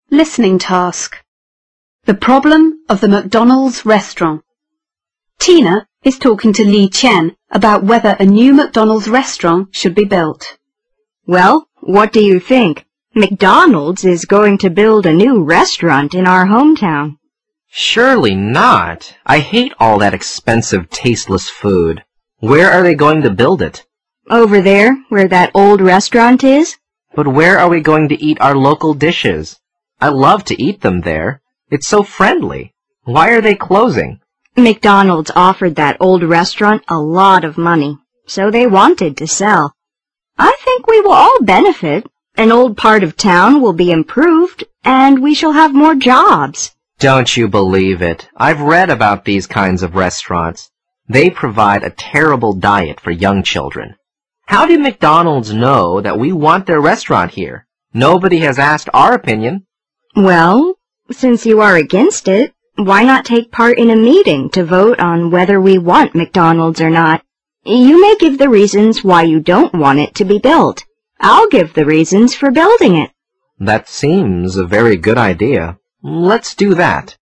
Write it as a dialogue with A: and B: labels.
A: Listening task. The problem of the McDonald's restaurant. Tina is talking to Li Qian about whether a new McDonald's restaurant should be built.
B: Well, what do you think? McDonald's is going to build a new restaurant in our hometown.
C: Surely not. I hate all that expensive, tasteless food. Where are they going to build it?
B: Over there, where that old restaurant is.
C: But where are we going to eat our local dishes? I love to eat them there. It's so friendly. Why are they closing?
B: McDonald's offered that old restaurant a lot of money, so they wanted to sell. I think we will all benefit. An old part of town will be improved, and we shall have more jobs.
C: Don't you believe it? I've read about these kinds of restaurants. They provide a terrible diet for young children. How did McDonald's know that we want their restaurant here? Nobody has asked our opinion.
B: Well, since you are against it, why not take part in a meeting to vote on whether we want McDonald's or not? You may give the reasons why you don't want it to be built. I'll give the reasons for building it.
C: That seems a very good idea. Let's do that.